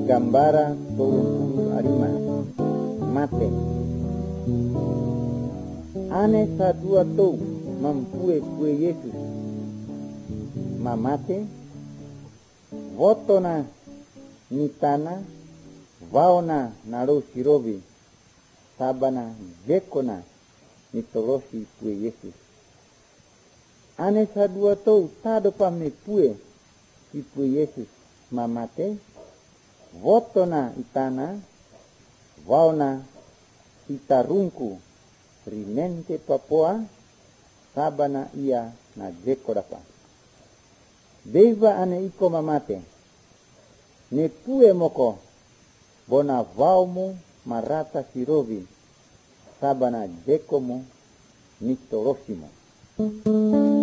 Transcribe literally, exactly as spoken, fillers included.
gambara tolong arima mate ane sadua tou mampue kue Yesus mamate votona nitana vaona naro sirovi sabana jekona nitolosi kue Yesus ane sadua tou tado pame pue si kue Yesus mamate votona itana vaona itarungku rinente papoa sabana ia na jeko dapa deva ane iko mamate ne pue moko bona vaumu marata sirovi sabana jekomu nitolosimo.